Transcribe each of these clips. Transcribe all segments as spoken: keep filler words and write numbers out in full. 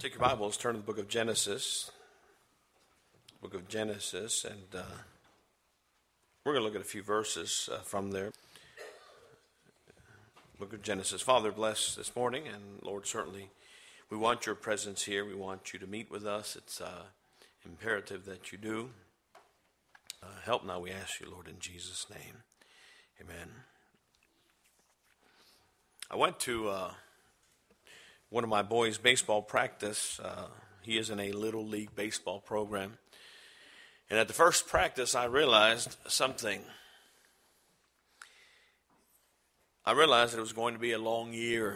Take your Bibles, turn to the book of Genesis. Book of Genesis, and uh, we're going to look at a few verses uh, from there. Book of Genesis. Father, bless this morning, and Lord, certainly we want your presence here. We want you to meet with us. It's uh, imperative that you do. Uh, help now, we ask you, Lord, in Jesus' name. Amen. I went to uh, one of my boys' baseball practice. Uh, he is in a Little League baseball program. And at the first practice, I realized something. I realized that it was going to be a long year.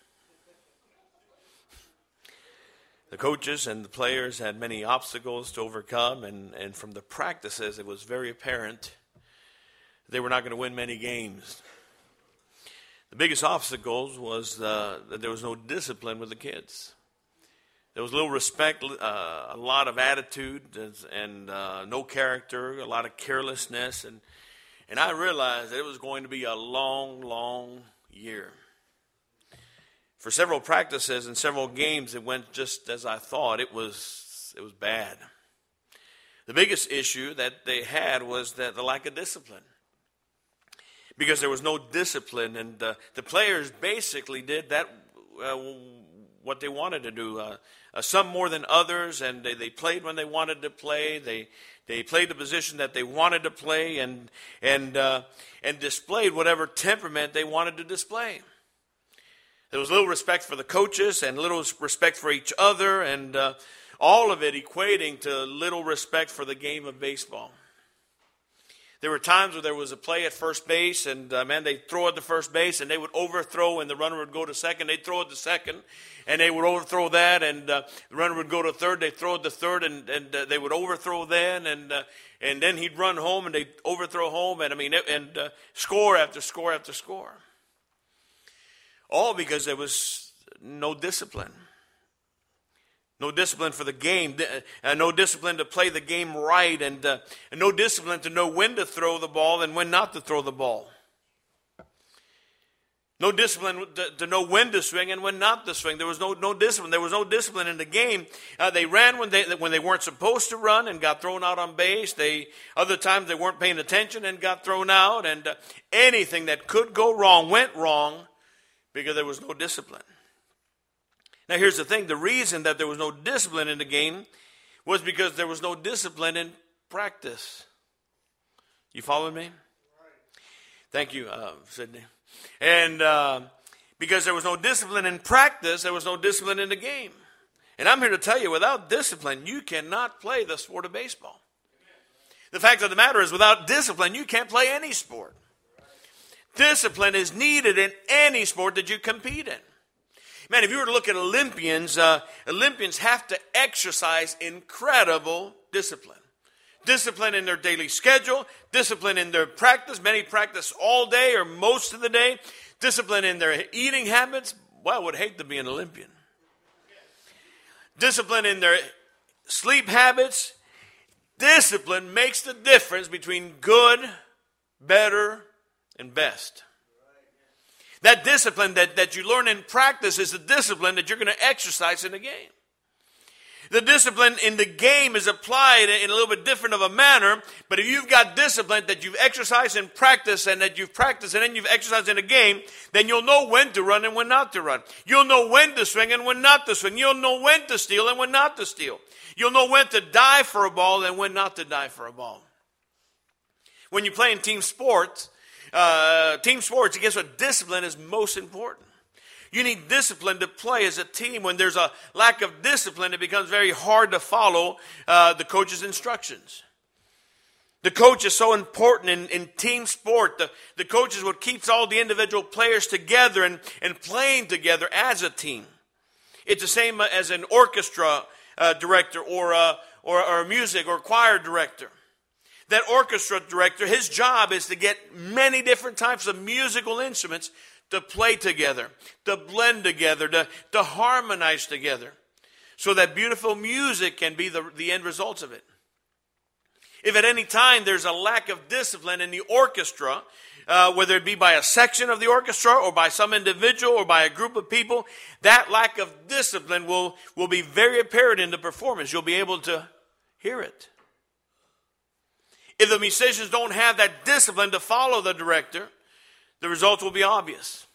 The coaches and the players had many obstacles to overcome, and, and from the practices, it was very apparent they were not going to win many games. The biggest obstacles was uh, that there was no discipline with the kids. There was little respect, uh, a lot of attitude, and uh, no character, a lot of carelessness. And, and I realized that it was going to be a long, long year. For several practices and several games, it went just as I thought. It was, it was bad. The biggest issue that they had was that the lack of discipline. Because there was no discipline, and uh, the players basically did that uh, what they wanted to do. Uh, uh, some more than others, and they, they played when they wanted to play. They they played the position that they wanted to play, and and uh, and displayed whatever temperament they wanted to display. There was little respect for the coaches and little respect for each other, and uh, all of it equating to little respect for the game of baseball. There were times where there was a play at first base, and uh, man, they'd throw at the first base, and they would overthrow, and the runner would go to second. They'd throw it to second, and they would overthrow that, and uh, the runner would go to third. They'd throw it to third, and, and uh, they would overthrow then, and uh, and then he'd run home, and they'd overthrow home, and I mean, and uh, score after score after score. All because there was no discipline. No discipline for the game, uh, no discipline to play the game right, and, uh, and no discipline to know when to throw the ball and when not to throw the ball. No discipline to, to know when to swing and when not to swing. There was no, no discipline. There was no discipline in the game. Uh, they ran when they when they weren't supposed to run and got thrown out on base. They other times they weren't paying attention and got thrown out. And uh, anything that could go wrong went wrong because there was no discipline. Now, here's the thing. The reason that there was no discipline in the game was because there was no discipline in practice. You following me? Thank you, uh, Sydney. And uh, because there was no discipline in practice, there was no discipline in the game. And I'm here to tell you, without discipline, you cannot play the sport of baseball. The fact of the matter is, without discipline, you can't play any sport. Discipline is needed in any sport that you compete in. Man, if you were to look at Olympians, uh, Olympians have to exercise incredible discipline. Discipline in their daily schedule, discipline in their practice. Many practice all day or most of the day. Discipline in their eating habits. Well, I would hate to be an Olympian. Discipline in their sleep habits. Discipline makes the difference between good, better, and best. That discipline that, that you learn in practice is the discipline that you're going to exercise in the game. The discipline in the game is applied in a little bit different of a manner, but if you've got discipline that you've exercised in practice and that you've practiced and then you've exercised in a game, then you'll know when to run and when not to run. You'll know when to swing and when not to swing. You'll know when to steal and when not to steal. You'll know when to dive for a ball and when not to dive for a ball. When you play in team sports, Uh, team sports, guess what? Discipline is most important. You need discipline to play as a team. When there's a lack of discipline, it becomes very hard to follow uh, the coach's instructions. The coach is so important in, in team sport. The, the coach is what keeps all the individual players together and, and playing together as a team. It's the same as an orchestra uh, director or a, or, or a music or choir director. That orchestra director, his job is to get many different types of musical instruments to play together, to blend together, to, to harmonize together, so that beautiful music can be the, the end results of it. If at any time there's a lack of discipline in the orchestra, uh, whether it be by a section of the orchestra or by some individual or by a group of people, that lack of discipline will, will be very apparent in the performance. You'll be able to hear it. If the musicians don't have that discipline to follow the director, the results will be obvious.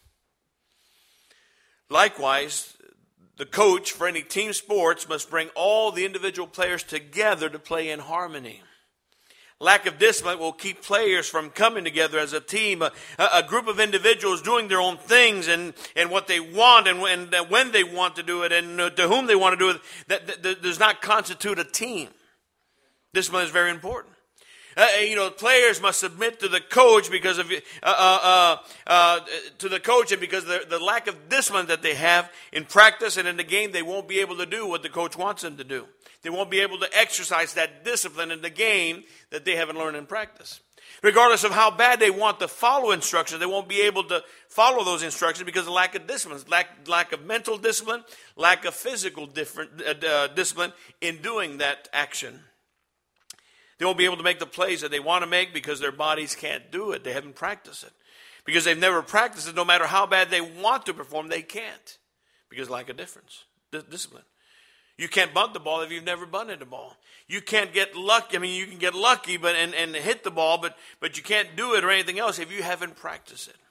Likewise, the coach for any team sports must bring all the individual players together to play in harmony. Lack of discipline will keep players from coming together as a team, a, a group of individuals doing their own things and, and what they want and when, when they want to do it and to whom they want to do it. That, that, that does not constitute a team. Discipline is very important. Uh, you know, players must submit to the coach because of uh, uh, uh, to the coach, and because of the, the lack of discipline that they have in practice and in the game, they won't be able to do what the coach wants them to do. They won't be able to exercise that discipline in the game that they haven't learned in practice. Regardless of how bad they want to follow instructions, they won't be able to follow those instructions because of lack of discipline, lack lack of mental discipline, lack of physical different, uh, discipline in doing that action. They won't be able to make the plays that they want to make because their bodies can't do it. They haven't practiced it. Because they've never practiced it, no matter how bad they want to perform, they can't. Because lack of difference, discipline. You can't bunt the ball if you've never bunted the ball. You can't get lucky. I mean, you can get lucky but and, and hit the ball, but, but you can't do it or anything else if you haven't practiced it.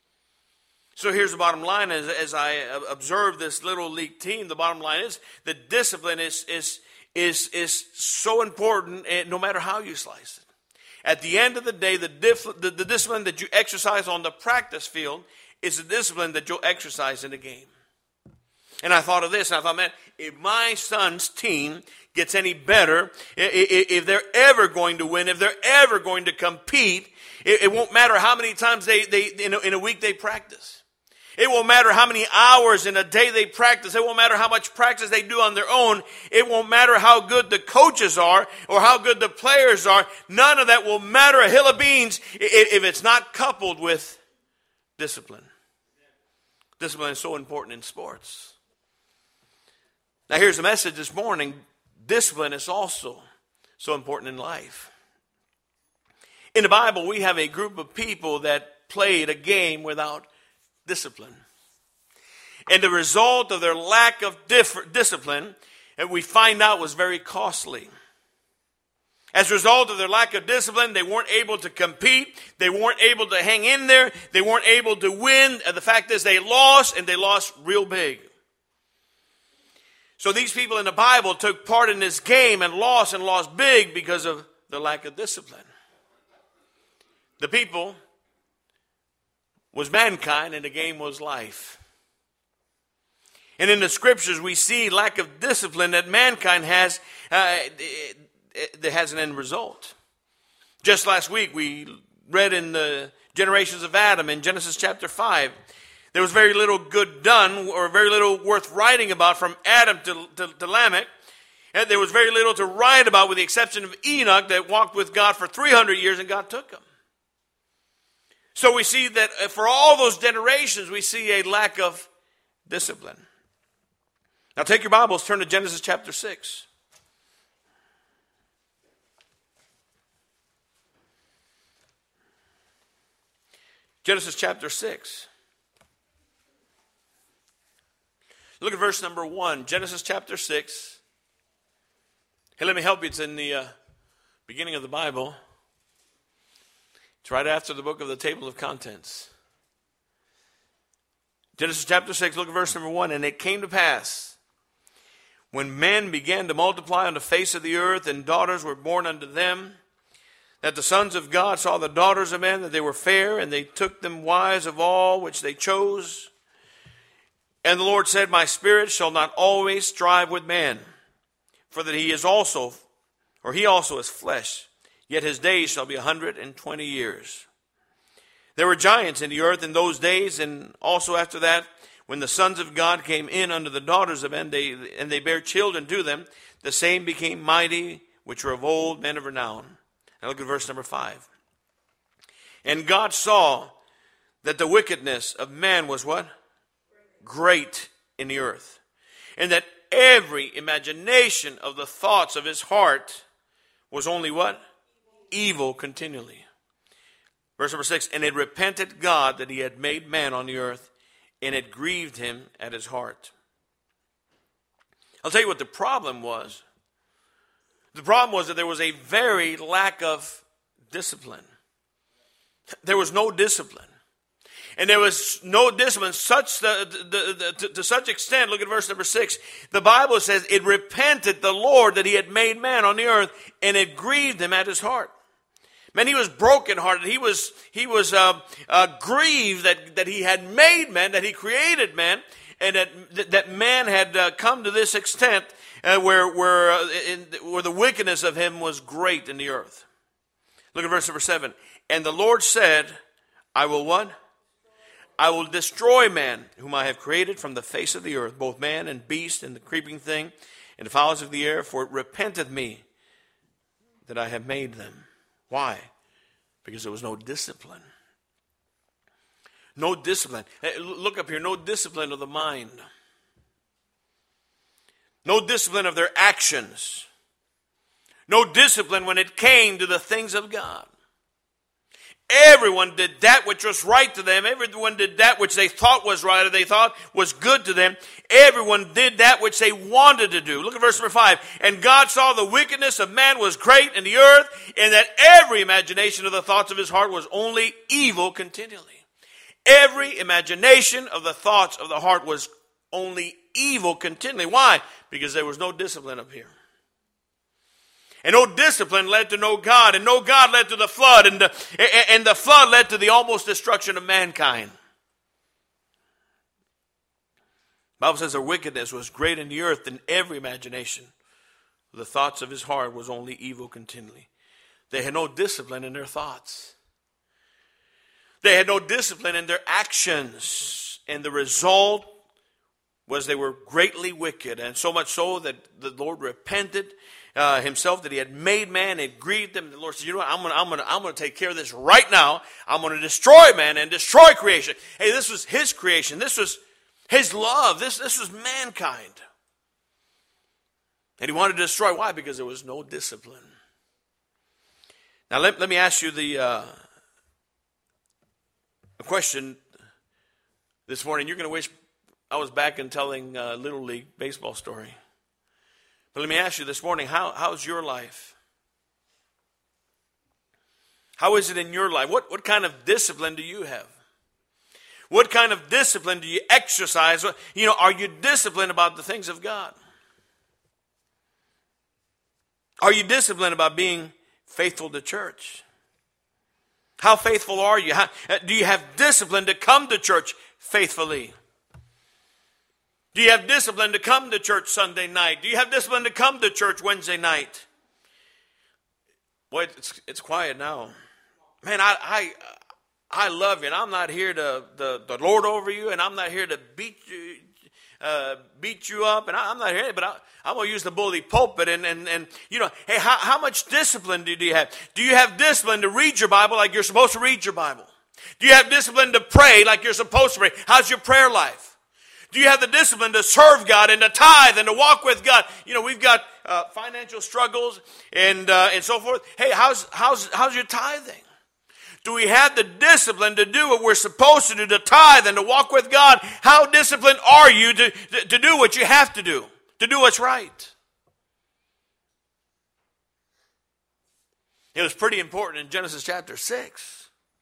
So here's the bottom line. As, as I observe this little league team, the bottom line is that discipline is is is is so important, no matter how you slice it. At the end of the day, the, diff, the, the discipline that you exercise on the practice field is the discipline that you'll exercise in the game. And I thought of this, and I thought, man, if my son's team gets any better, if they're ever going to win, if they're ever going to compete, it won't matter how many times they, they in, a, in a week they practice. It won't matter how many hours in a day they practice. It won't matter how much practice they do on their own. It won't matter how good the coaches are or how good the players are. None of that will matter a hill of beans if it's not coupled with discipline. Discipline is so important in sports. Now here's the message this morning. Discipline is also so important in life. In the Bible, we have a group of people that played a game without discipline. And the result of their lack of diff- discipline, and we find out, was very costly. As a result of their lack of discipline, they weren't able to compete. They weren't able to hang in there. They weren't able to win. And the fact is they lost, and they lost real big. So these people in the Bible took part in this game and lost and lost big because of the lack of discipline. The people was mankind, and the game was life. And in the scriptures, we see lack of discipline that mankind has, uh, it, it, it has an end result. Just last week, we read in the generations of Adam in Genesis chapter five, there was very little good done, or very little worth writing about from Adam to, to, to Lamech. And there was very little to write about with the exception of Enoch that walked with God for three hundred years and God took him. So we see that for all those generations, we see a lack of discipline. Now take your Bibles, turn to Genesis chapter six. Genesis chapter six. Look at verse number one. Genesis chapter six. Hey, let me help you. It's in the uh, beginning of the Bible. It's right after the book of the table of contents. Genesis chapter six, look at verse number one. And it came to pass, when men began to multiply on the face of the earth, and daughters were born unto them, that the sons of God saw the daughters of men, that they were fair, and they took them wives of all which they chose. And the Lord said, my spirit shall not always strive with man, for that he is also, or he also is flesh. Yet his days shall be a hundred and twenty years. There were giants in the earth in those days, and also after that, when the sons of God came in unto the daughters of men, they, and they bare children to them, the same became mighty, which were of old, men of renown. Now look at verse number five. And God saw that the wickedness of man was what? Great in the earth. And that every imagination of the thoughts of his heart was only what? Evil continually. Verse number six, and it repented God that he had made man on the earth, and it grieved him at his heart. I'll tell you what the problem was. The problem was that there was a very lack of discipline. There was no discipline. And there was no discipline such the, the, the, to, to such extent, look at verse number six, the Bible says, it repented the Lord that he had made man on the earth, and it grieved him at his heart. Man, he was brokenhearted. He was he was uh, uh, grieved that, that he had made man, that he created man, and that that man had uh, come to this extent uh, where where uh, in, where the wickedness of him was great in the earth. Look at verse number seven. And the Lord said, I will what? I will destroy man, whom I have created from the face of the earth, both man and beast and the creeping thing and the fowls of the air, for it repenteth me that I have made them. Why? Because there was no discipline. No discipline. Hey, look up here. No discipline of the mind. No discipline of their actions. No discipline when it came to the things of God. Everyone did that which was right to them. Everyone did that which they thought was right or they thought was good to them. Everyone did that which they wanted to do. Look at verse number five. And God saw the wickedness of man was great in the earth, and that every imagination of the thoughts of his heart was only evil continually. Every imagination of the thoughts of the heart was only evil continually. Why? Because there was no discipline up here. And no discipline led to no God, and no God led to the flood, and the, and the flood led to the almost destruction of mankind. The Bible says their wickedness was great in the earth, and every imagination of the thoughts of his heart was only evil continually. They had no discipline in their thoughts. They had no discipline in their actions, and the result was they were greatly wicked, and so much so that the Lord repented Uh, himself that he had made man. It grieved him. The Lord said, you know what, I'm going I'm to I'm going to take care of this right now. I'm going to destroy man and destroy creation. Hey, this was his creation. This was his love. This, this was mankind. And he wanted to destroy. Why? Because there was no discipline. Now, let, let me ask you the uh, a question this morning. You're going to wish I was back and telling uh, Little League baseball story. But let me ask you this morning, how, how's your life? How is it in your life? What, what kind of discipline do you have? What kind of discipline do you exercise? You know, are you disciplined about the things of God? Are you disciplined about being faithful to church? How faithful are you? How, do you have discipline to come to church faithfully? Do you have discipline to come to church Sunday night? Do you have discipline to come to church Wednesday night? Boy, it's it's quiet now. Man, I I I love you, and I'm not here to the, the Lord over you, and I'm not here to beat you uh, beat you up, and I, I'm not here, but I, I'm going to use the bully pulpit, and, and, and you know, hey, how, how much discipline do you have? Do you have discipline to read your Bible like you're supposed to read your Bible? Do you have discipline to pray like you're supposed to pray? How's your prayer life? Do you have the discipline to serve God and to tithe and to walk with God? You know, we've got uh, financial struggles and uh, and so forth. Hey, how's how's how's your tithing? Do we have the discipline to do what we're supposed to do, to tithe and to walk with God? How disciplined are you to, to, to do what you have to do, to do what's right? It was pretty important in Genesis chapter six.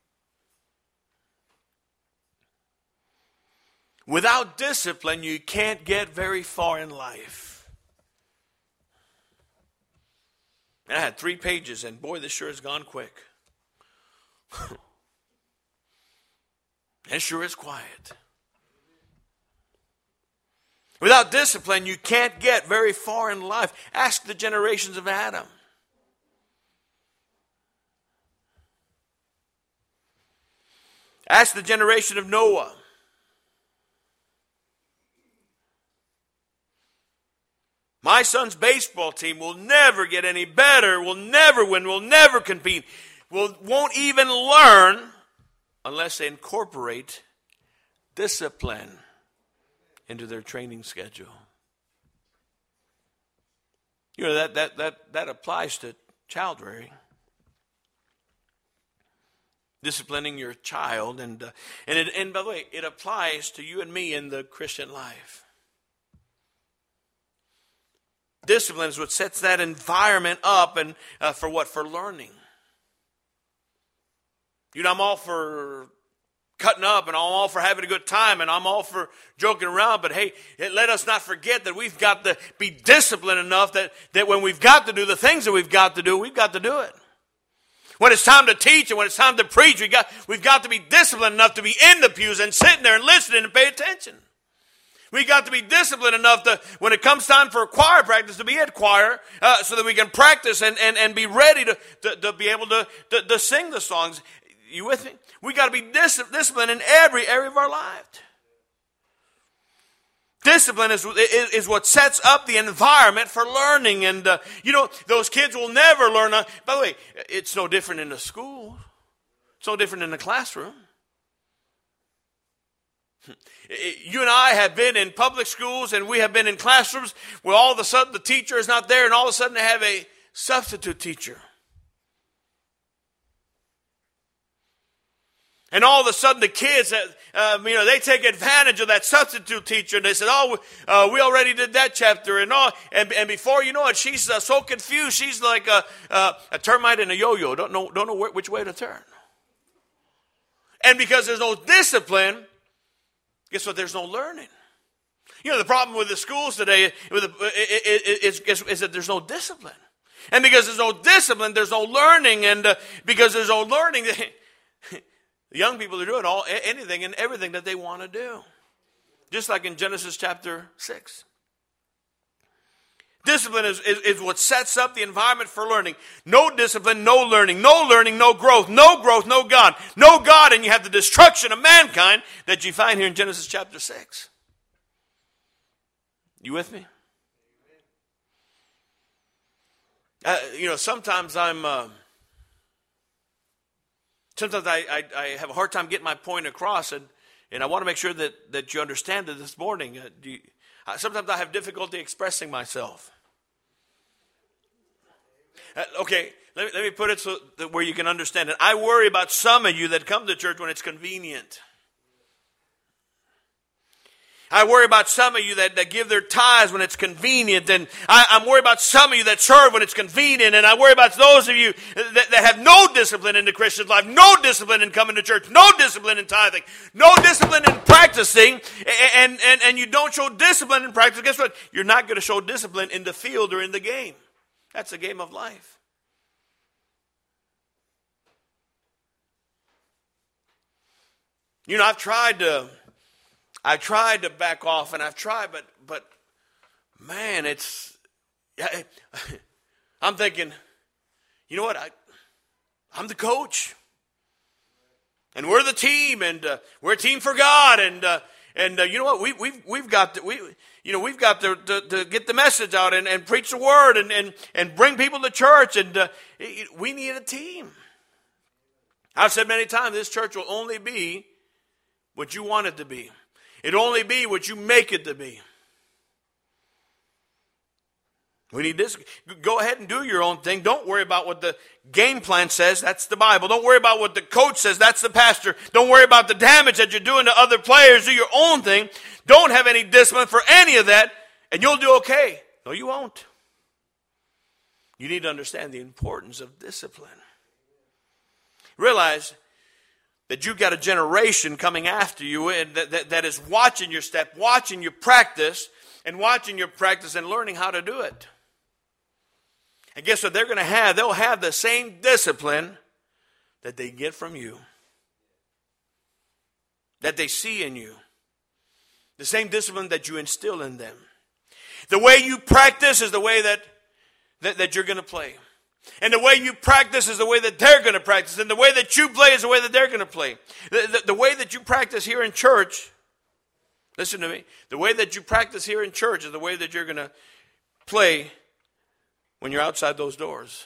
Without discipline, you can't get very far in life. And I had three pages, and boy, this sure has gone quick. It sure is quiet. Without discipline, you can't get very far in life. Ask the generations of Adam. Ask the generation of Noah. My son's baseball team will never get any better, will never win, will never compete, will, won't even learn unless they incorporate discipline into their training schedule. You know, that, that, that, that applies to child rearing. disciplining your child. And, uh, and, it, and by the way, it applies to you and me in the Christian life. Discipline is what sets that environment up, and uh, for what? For learning. You know, I'm all for cutting up, and I'm all for having a good time, and I'm all for joking around. But hey, let us not forget that we've got to be disciplined enough that, that when we've got to do the things that we've got to do, we've got to do it. When it's time to teach and when it's time to preach, we got, we've got to be disciplined enough to be in the pews and sitting there and listening and pay attention. We got to be disciplined enough to, when it comes time for choir practice, to be at choir uh, so that we can practice and, and, and be ready to, to, to be able to, to, to sing the songs. You with me? We got to be dis- disciplined in every area of our life. Discipline is, is, is what sets up the environment for learning. And, uh, you know, those kids will never learn. Uh, by the way, it's no different in the school. It's no different in the classroom. You and I have been in public schools and we have been in classrooms where all of a sudden the teacher is not there and all of a sudden they have a substitute teacher. And all of a sudden the kids, uh, you know, they take advantage of that substitute teacher and they said, oh, uh, we already did that chapter and all. And, and before you know it, she's uh, so confused. She's like a, a, a termite in a yo-yo. Don't know, don't know where, which way to turn. And because there's no discipline, guess what? There's no learning. You know, the problem with the schools today with the, is, is, is that there's no discipline. And because there's no discipline, there's no learning. And uh, because there's no learning, the young people are doing all anything and everything that they want to do. Just like in Genesis chapter six. Discipline is, is, is what sets up the environment for learning. No discipline, no learning. No learning, no growth. No growth, no God. No God, and you have the destruction of mankind that you find here in Genesis chapter six. You with me? Uh, you know, sometimes I'm... Uh, Sometimes I, I, I have a hard time getting my point across, and, and I want to make sure that, that you understand it this morning. Uh, do you, uh, sometimes I have difficulty expressing myself. Uh, okay, let me, let me put it so that where you can understand it. I worry about some of you that come to church when it's convenient. I worry about some of you that, that give their tithes when it's convenient. And I, I'm worried about some of you that serve when it's convenient. And I worry about those of you that, that have no discipline in the Christian life, no discipline in coming to church, no discipline in tithing, no discipline in practicing, and, and, and you don't show discipline in practice. Guess what? You're not going to show discipline in the field or in the game. That's the game of life. You know, I've tried to... I tried to back off, and I've tried, but but man, it's. I'm thinking, you know what? I, I'm the coach, and we're the team, and uh, we're a team for God, and uh, and uh, you know what? We we've we've got to, we you know we've got to, to, to get the message out and, and preach the word and, and and bring people to church, and uh, we need a team. I've said many times, this church will only be what you want it to be. It'll only be what you make it to be. We need this. Go ahead and do your own thing. Don't worry about what the game plan says. That's the Bible. Don't worry about what the coach says. That's the pastor. Don't worry about the damage that you're doing to other players. Do your own thing. Don't have any discipline for any of that, and you'll do okay. No, you won't. You need to understand the importance of discipline. Realize that you've got a generation coming after you and that, that, that is watching your step, watching your practice, and watching your practice and learning how to do it. And guess what they're going to have? They'll have the same discipline that they get from you, that they see in you, the same discipline that you instill in them. The way you practice is the way that, that, that you're going to play. And the way you practice is the way that they're going to practice. And the way that you play is the way that they're going to play. The, the, the way that you practice here in church, listen to me, the way that you practice here in church is the way that you're going to play when you're outside those doors.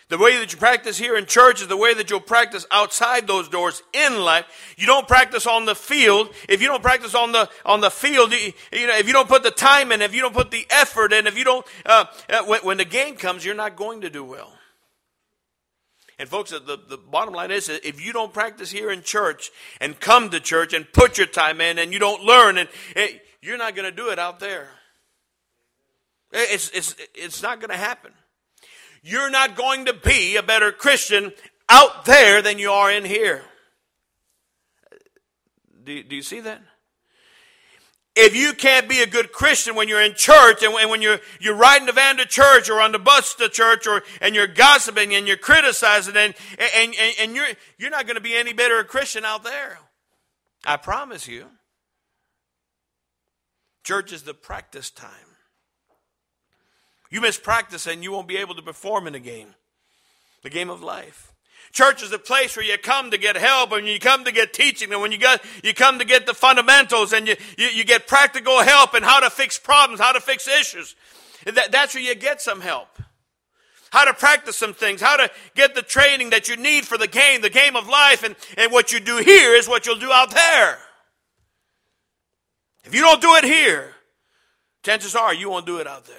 The way that you practice here in church is the way that you'll practice outside those doors in life. You don't practice on the field. If you don't practice on the on the field, you, you know, if you don't put the time in, if you don't put the effort in, if you don't, uh, uh, when, when the game comes, you're not going to do well. And folks, the, the bottom line is, if you don't practice here in church and come to church and put your time in, and you don't learn, and it, you're not going to do it out there. It's it's it's not going to happen. You're not going to be a better Christian out there than you are in here. Do, do you see that? If you can't be a good Christian when you're in church and when you're you're riding the van to church or on the bus to church, or and you're gossiping and you're criticizing, and and, and, and you're you're not going to be any better a Christian out there. I promise you. Church is the practice time. You miss practice and you won't be able to perform in the game. The game of life. Church is a place where you come to get help, and you come to get teaching, and when you got you come to get the fundamentals, and you, you, you get practical help and how to fix problems, how to fix issues. That, that's where you get some help. How to practice some things, how to get the training that you need for the game, the game of life, and, and what you do here is what you'll do out there. If you don't do it here, chances are you won't do it out there.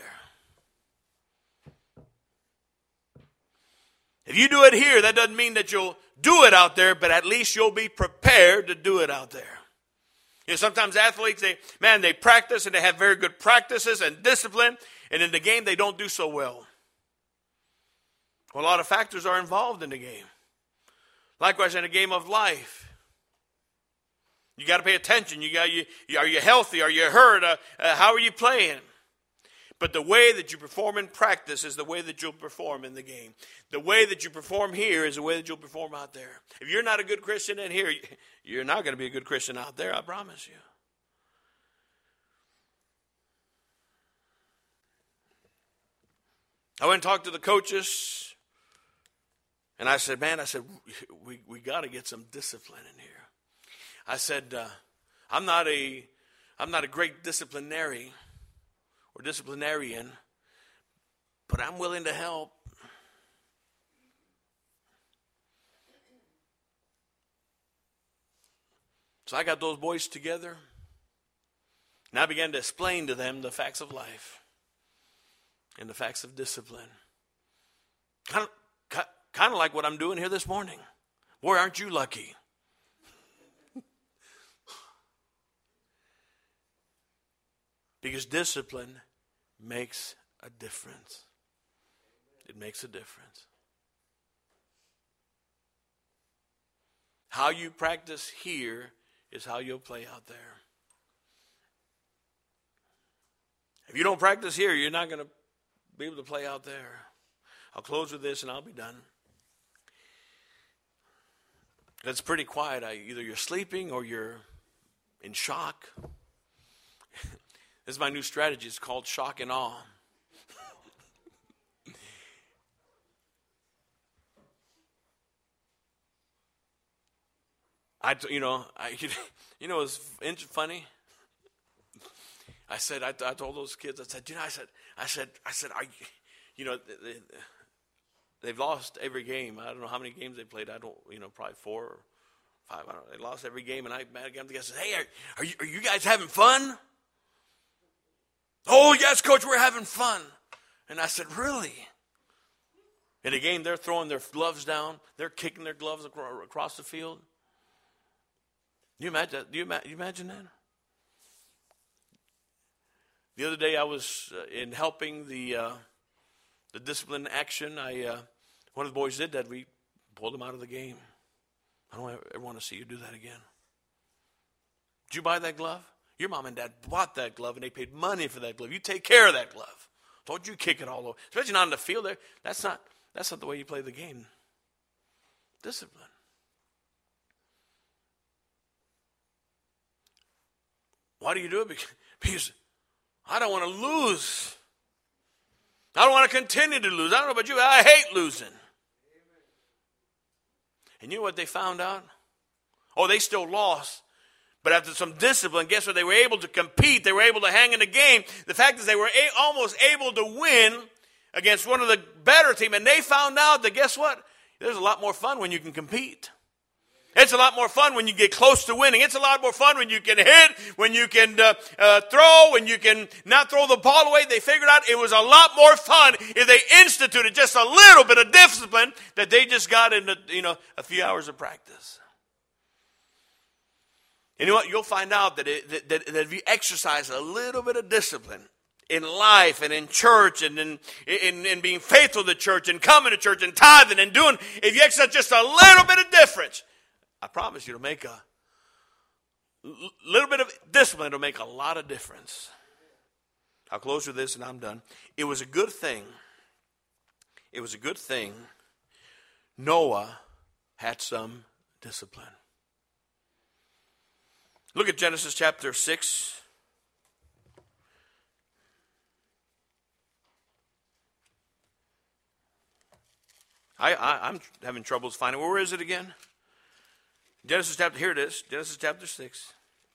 If you do it here, that doesn't mean that you'll do it out there, but at least you'll be prepared to do it out there. You know, sometimes athletes, they man, they practice and they have very good practices and discipline, and in the game they don't do so well. Well, a lot of factors are involved in the game. Likewise, in a game of life, you got to pay attention. You got you. Are you healthy? Are you hurt? Uh, uh, how are you playing? But the way that you perform in practice is the way that you'll perform in the game. The way that you perform here is the way that you'll perform out there. If you're not a good Christian in here, you're not going to be a good Christian out there, I promise you. I went and talked to the coaches, and I said, man, I said, we, we got to get some discipline in here. I said, uh, I'm not a, I'm not a great disciplinary or disciplinarian, but I'm willing to help. So I got those boys together, and I began to explain to them the facts of life and the facts of discipline. Kind of, kind of like what I'm doing here this morning. Boy, aren't you lucky? Because discipline makes a difference. It makes a difference. How you practice here is how you'll play out there. If you don't practice here, you're not going to be able to play out there. I'll close with this and I'll be done. It's pretty quiet. I, either you're sleeping or you're in shock. This is my new strategy. It's called shock and awe. I, you know, I, you know, it's funny. I said, I, I told those kids, I said, you know, I said, I said, I said, I, you know, they, they've lost every game. I don't know how many games they played. I don't, you know, probably four or five. I don't know. They lost every game, and I got them together. I said, hey, are, are you, are you guys having fun? Oh, yes, Coach, we're having fun. And I said, really? In a game, they're throwing their gloves down. They're kicking their gloves across the field. Do you imagine, do you, you imagine that? The other day, I was uh, in helping the uh, the discipline action. I uh, one of the boys did that. We pulled him out of the game. I don't ever want to see you do that again. Did you buy that glove? Your mom and dad bought that glove, and they paid money for that glove. You take care of that glove. Don't you kick it all over, especially not in the field. There, that's not that's not the way you play the game. Discipline. Why do you do it? Because I don't want to lose. I don't want to continue to lose. I don't know about you, but I hate losing. And you know what they found out? Oh, they still lost. But after some discipline, guess what? They were able to compete. They were able to hang in the game. The fact is they were a- almost able to win against one of the better team, and they found out that, guess what? There's a lot more fun when you can compete. It's a lot more fun when you get close to winning. It's a lot more fun when you can hit, when you can uh, uh, throw, when you can not throw the ball away. They figured out it was a lot more fun if they instituted just a little bit of discipline that they just got in, a, you know, a few hours of practice. And you know what? You'll find out that, it, that, that, that if you exercise a little bit of discipline in life and in church and in, in, in being faithful to church and coming to church and tithing and doing, if you exercise just a little bit of difference, I promise you it'll make a little bit of discipline. It'll make a lot of difference. I'll close with this and I'm done. It was a good thing. It was a good thing Noah had some discipline. Look at Genesis chapter six. I, I, I'm having troubles finding. Where is it again? Genesis chapter, here it is. Genesis chapter six.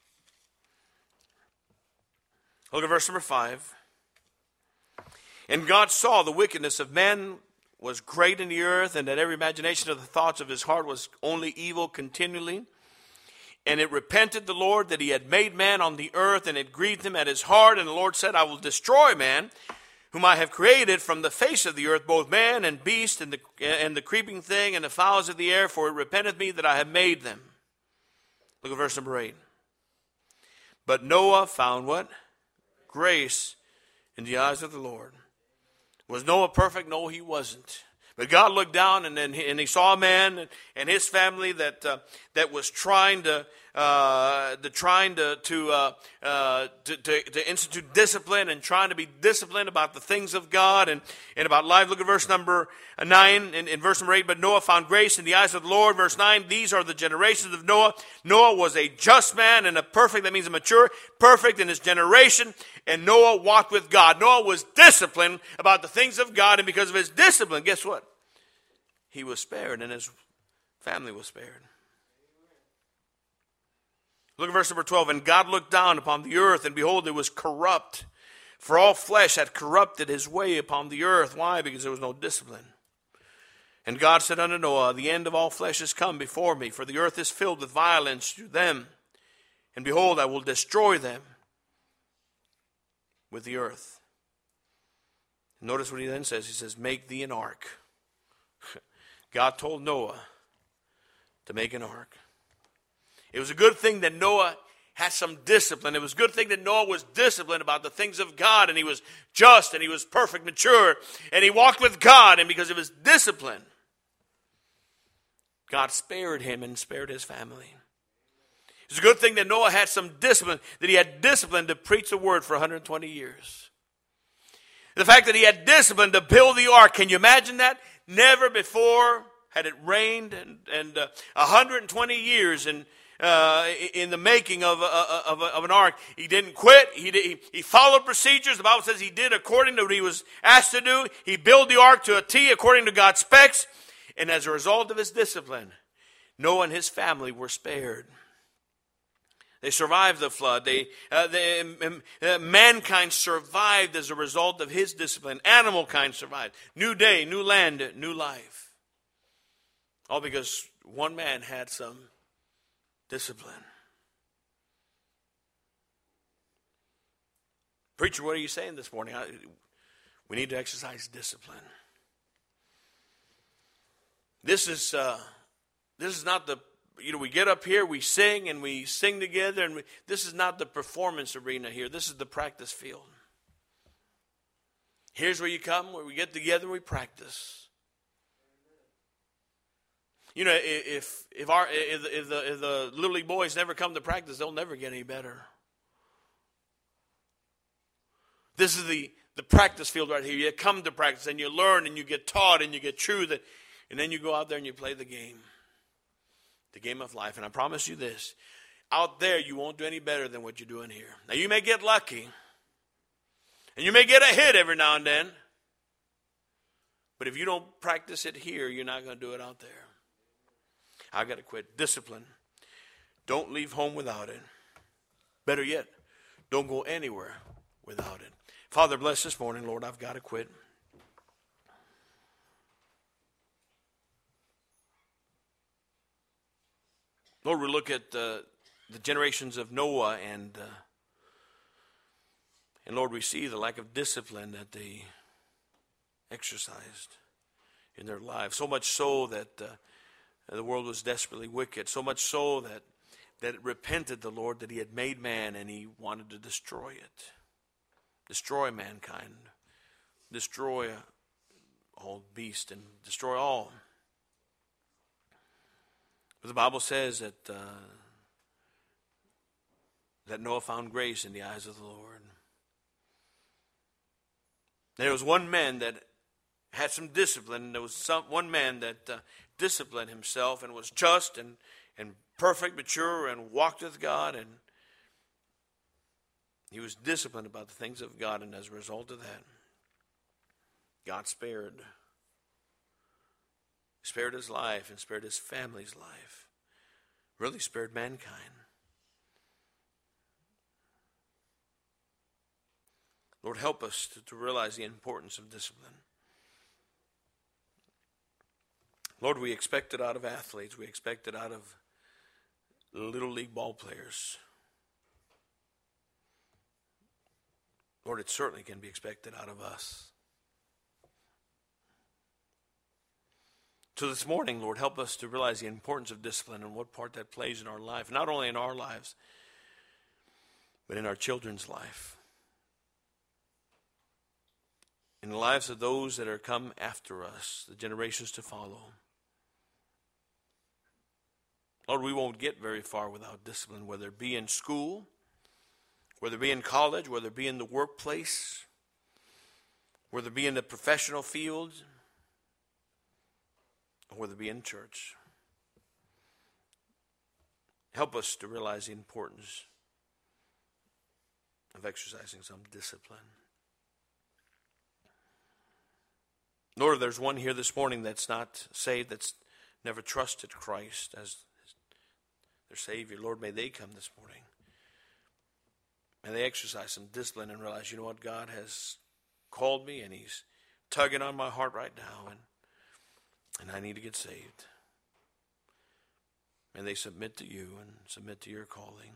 Look at verse number five. And God saw the wickedness of man was great in the earth, and that every imagination of the thoughts of his heart was only evil continually. And it repented the Lord that he had made man on the earth, and it grieved him at his heart. And the Lord said, I will destroy man, whom I have created from the face of the earth, both man and beast, and the, and the creeping thing, and the fowls of the air, for it repenteth me that I have made them. Look at verse number eight. But Noah found what? Grace in the eyes of the Lord. Was Noah perfect? No, he wasn't. But God looked down and then he, and he saw a man and his family that uh, that was trying to uh, the trying to to, uh, uh, to to to institute discipline and trying to be disciplined about the things of God and, and about life. Look at verse number nine in, in verse number eight. But Noah found grace in the eyes of the Lord. Verse nine. These are the generations of Noah. Noah was a just man and a perfect. That means a mature, perfect in his generation. And Noah walked with God. Noah was disciplined about the things of God, and because of his discipline, guess what? He was spared, and his family was spared. Look at verse number twelve. And God looked down upon the earth, and behold, it was corrupt. For all flesh had corrupted his way upon the earth. Why? Because there was no discipline. And God said unto Noah, the end of all flesh is come before me, for the earth is filled with violence through them. And behold, I will destroy them with the earth. Notice what he then says. He says, make thee an ark. God told Noah to make an ark. It was a good thing that Noah had some discipline. It was a good thing that Noah was disciplined about the things of God, and he was just, and he was perfect, mature, and he walked with God, and because of his discipline, God spared him and spared his family. It's a good thing that Noah had some discipline, that he had discipline to preach the word for one hundred twenty years. The fact that he had discipline to build the ark, can you imagine that? Never before had it rained, and, and uh, one hundred twenty years in, uh, in the making of, uh, of, of an ark. He didn't quit. He, did, he followed procedures. The Bible says he did according to what he was asked to do. He built the ark to a T according to God's specs. And as a result of his discipline, Noah and his family were spared. They survived the flood. They, uh, they, um, uh, mankind survived as a result of his discipline. Animal kind survived. New day, new land, new life. All because one man had some discipline. Preacher, what are you saying this morning? I, we need to exercise discipline. This is uh, this is not the. You know, we get up here, we sing, and we sing together, and we, this is not the performance arena here. This is the practice field. Here's where you come, where we get together and we practice. You know, if if our if, if the if the Little League boys never come to practice, they'll never get any better. This is the, the practice field right here. You come to practice, and you learn, and you get taught, and you get truth, and, and then you go out there and you play the game. The game of life. And I promise you this, out there you won't do any better than what you're doing here. Now you may get lucky, and you may get a hit every now and then, but if you don't practice it here, you're not going to do it out there. I got to quit. Discipline. Don't leave home without it. Better yet, don't go anywhere without it. Father, bless this morning, Lord, I've got to quit. Lord, we look at uh, the generations of Noah, and uh, and Lord, we see the lack of discipline that they exercised in their lives. So much so that uh, the world was desperately wicked. So much so that that it repented the Lord that he had made man and he wanted to destroy it. Destroy mankind. Destroy all beasts and destroy all. But the Bible says that uh, that Noah found grace in the eyes of the Lord. There was one man that had some discipline. There was some one man that uh, disciplined himself and was just and, and perfect, mature, and walked with God. And he was disciplined about the things of God. And as a result of that, God spared. Spared his life and spared his family's life. Really spared mankind. Lord, help us to, to realize the importance of discipline. Lord, we expect it out of athletes. We expect it out of little league ball players. Lord, it certainly can be expected out of us. So this morning, Lord, help us to realize the importance of discipline and what part that plays in our life, not only in our lives, but in our children's life. In the lives of those that are come after us, the generations to follow. Lord, we won't get very far without discipline, whether it be in school, whether it be in college, whether it be in the workplace, whether it be in the professional field, or whether it be in church. Help us to realize the importance of exercising some discipline. Lord, if there's one here this morning that's not saved, that's never trusted Christ as their Savior, Lord, may they come this morning. May they exercise some discipline and realize, you know what, God has called me and he's tugging on my heart right now, and, and I need to get saved. May they submit to you and submit to your calling.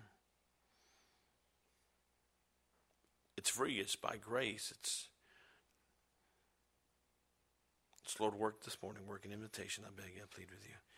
It's free, it's by grace, it's It's, Lord, work this morning, work an invitation. I beg you, I plead with you.